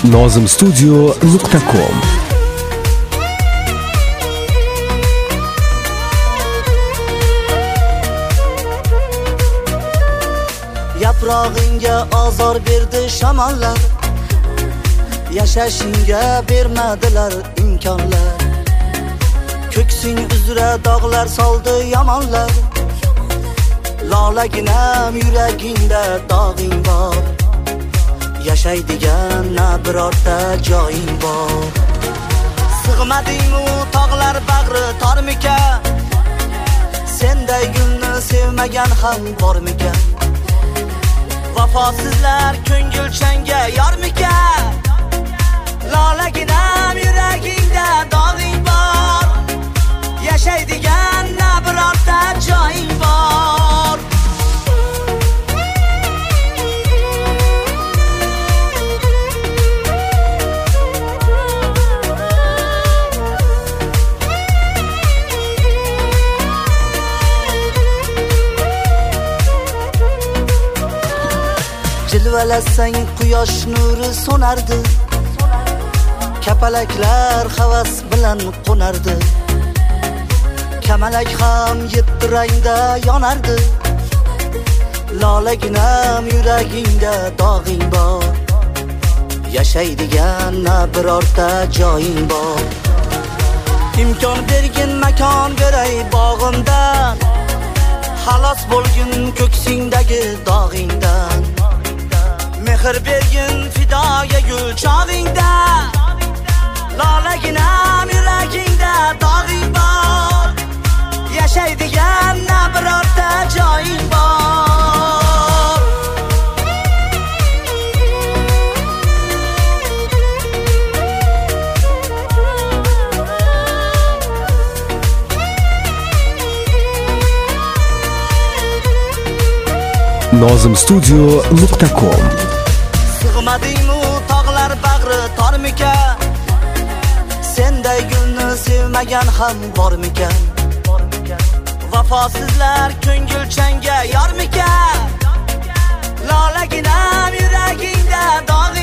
nozimstudio.com. Yaprog'ingga azor berdi shamollar, yashashingga bermadilar imkonlar. Ko'ksing uzra dog'lar soldi yomonlar, lolaginam yuragingda dog'ing bor. Yashaydigan na birorta joying bor. Sig'mading-u tog'lar bag'ri tormikan, senday gulni sevmagan ham bormikan? Vafosizlar ko'ngilchanga yormikan? Lolaginam yuragingda dog'ing bor. Yashaydigan na birorta joying bor. Jilvalasang quyosh nuri so'nardi, kapalaklar havas bilan qo'nardi. Kamalak ham yetti rangda yonardi, lolaginam yuragingda dog'ing bor. Yashaydigan na birorta joying bor. Imkon bergin makon beray bog'imdan, xalos bo'lgin ko'ksingdagi dog'ingdan. Mehr bergin fidoga gul chog'ingda, lolaginam yuragingda dog'ing bor. Yashaydigan na birorta joying bor. nozimstudio.com. Sig'mading-u tog'lar bag'ri tormikan, senday gulni sevmagan ham bormikan? Vafosizlar ko'ngilchanga yormikan? Lolaginam yuragingda dog'